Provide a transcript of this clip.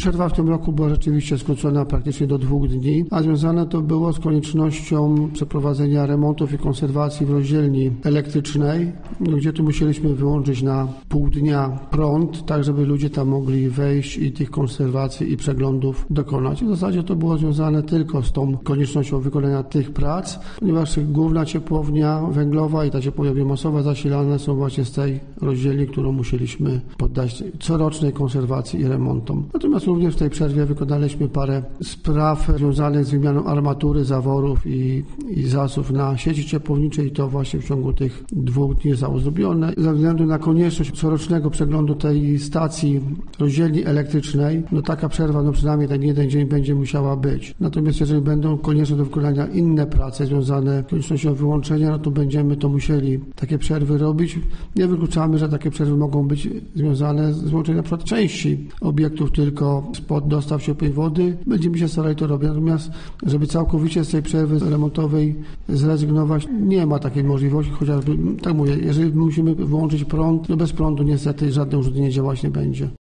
Przerwa w tym roku była rzeczywiście skrócona praktycznie do 2 dni, a związane to było z koniecznością przeprowadzenia remontów i konserwacji w rozdzielni elektrycznej, gdzie tu musieliśmy wyłączyć na pół dnia prąd, tak żeby ludzie tam mogli wejść i tych konserwacji i przeglądów dokonać. W zasadzie to było związane tylko z tą koniecznością wykonania tych prac, ponieważ główna ciepłownia węglowa i ta ciepłownia biomasowa zasilane są właśnie z tej rozdzielni, którą musieliśmy poddać corocznej konserwacji i remontom. Natomiast również w tej przerwie wykonaliśmy parę spraw związanych z wymianą armatury, zaworów i zasów na sieci ciepłowniczej i to właśnie w ciągu tych 2 dni zostało zrobione. Ze względu na konieczność corocznego przeglądu tej stacji rozdzielni elektrycznej, taka przerwa, przynajmniej ten 1 dzień będzie musiała być. Natomiast jeżeli będą konieczne do wykonania inne prace związane z koniecznością wyłączenia, to będziemy to musieli takie przerwy robić. Nie wykluczamy, że takie przerwy mogą być związane z wyłączeniem na przykład części obiektów tylko spod dostaw ciepłej wody. Będziemy się starali to robić. Natomiast żeby całkowicie z tej przerwy remontowej zrezygnować, nie ma takiej możliwości, chociażby, tak mówię, jeżeli musimy wyłączyć prąd, bez prądu niestety żadne urządzenie działać nie będzie.